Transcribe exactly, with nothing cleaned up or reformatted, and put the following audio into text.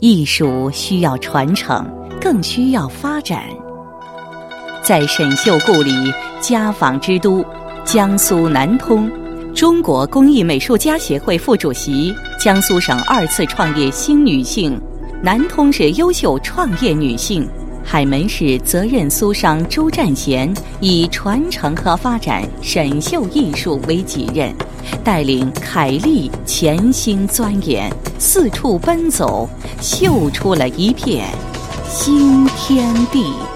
艺术需要传承，更需要发展。在沈绣故里，家纺之都江苏南通，中国工艺美术家协会副主席，江苏省二次创业新女性，南通市优秀创业女性，海门市责任苏商朱占贤以传承和发展沈绣艺术为己任，带领凯丽潜心钻研，四处奔走，绣出了一片新天地。